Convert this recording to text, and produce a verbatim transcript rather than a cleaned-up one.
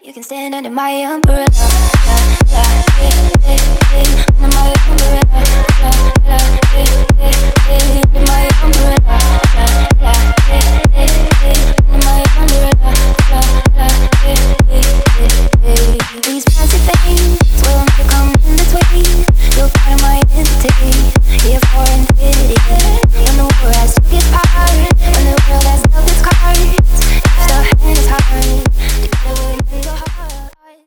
You can stand under my umbrella. Yeah, yeah, yeah, yeah, yeah. Under my umbrella.